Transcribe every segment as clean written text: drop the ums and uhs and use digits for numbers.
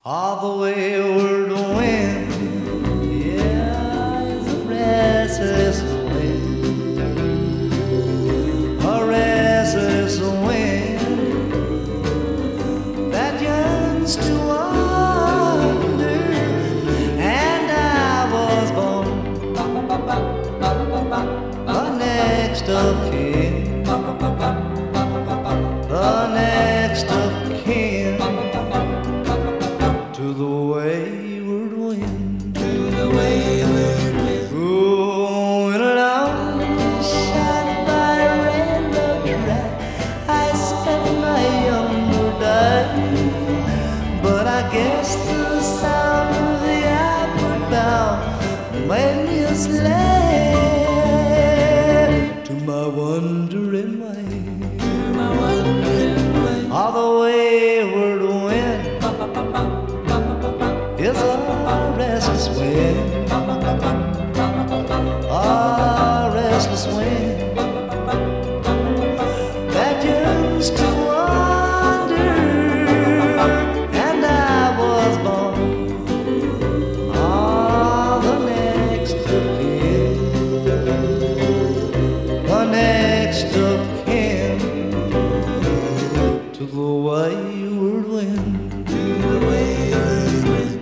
All the wayward wind, yeah, is a restless wind, a restless wind that yearns to wander. And I was born the next of kin, the next of kin to the wayward wind, to the wayward wind. Oh, when alone, shot by a rainbow track, I spent my younger days. But I guess the sound of the outward bound made me a slave to my wandering ways, to my wandering ways. All the wayward wind is a restless wind, a restless wind that yearns to wander. And I was born the next of kin, the next of kin to the wayward wind, to the wayward wind.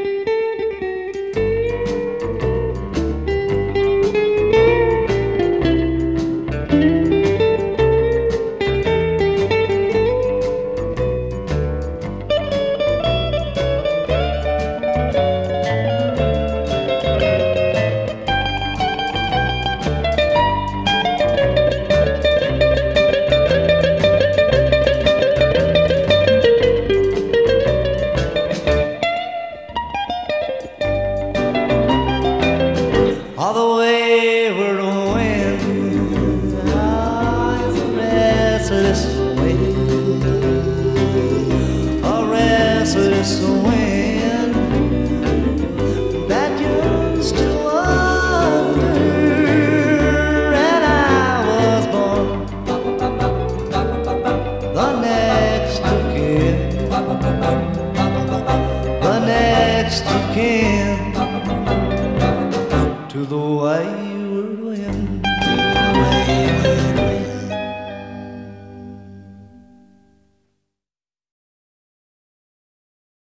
All the wayward wind, is a restless wind, a restless wind that yearns to wander. And I was born the next of kin, the next of kin to the way